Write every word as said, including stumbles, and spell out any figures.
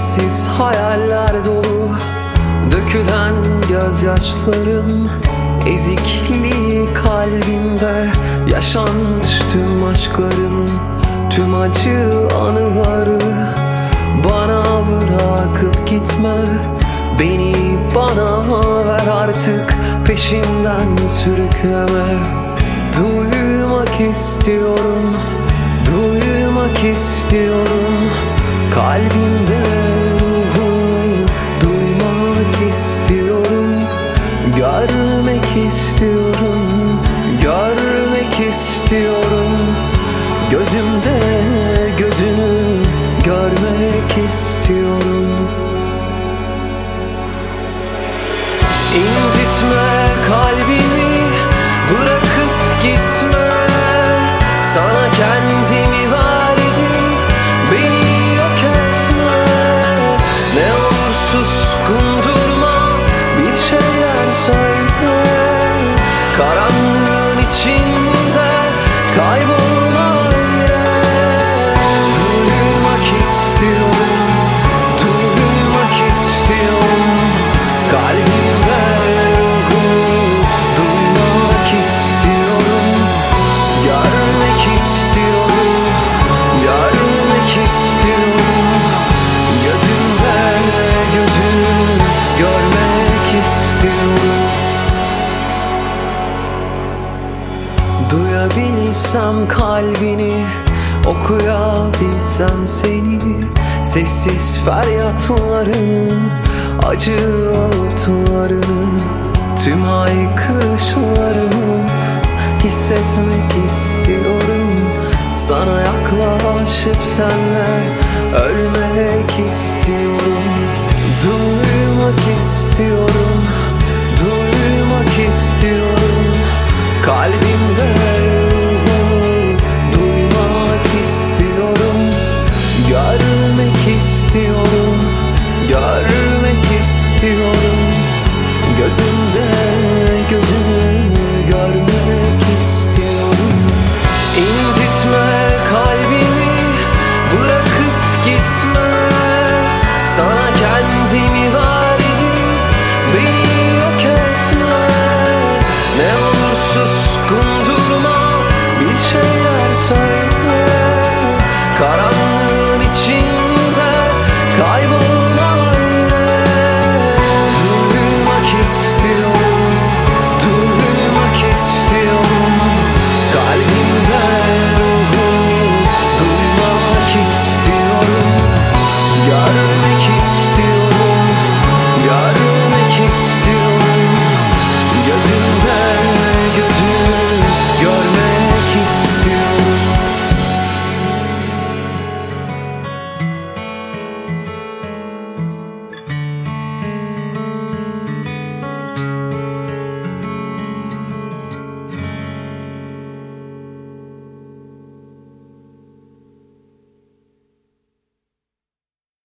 Sensiz hayaller dolu, dökülen gözyaşlarım, ezikliği kalbimde yaşanmış tüm aşkların, tüm acı anıları. Bana bırakıp gitme, beni bana ver artık, peşimden sürükleme. Duymak istiyorum, duymak istiyorum kalbimde ruhum. Duymak istiyorum, görmek istiyorum, görmek istiyorum. Gözümde gözünü görmek istiyorum. İncitme kalbimi, bırakıp gitme. Sana kendimi verdim, beni yok etme. Ne olur suskun durma, bir şeyler söyle. Karanlığın içinde kaybolma öyle. Duymak istiyorum, duymak istiyorum kalbimde ruhum. Duymak istiyorum, görmek istiyorum, görmek istiyorum. Gözümde gözünü görmek istiyorum. Duyabilsem kalbini, okuyabilsem seni, sessiz feryatlarını, acı ağıtlarını, tüm haykırışlarını hissetmek istiyorum. Sana yaklaşıp senle ölmek istiyorum. Duymak istiyorum,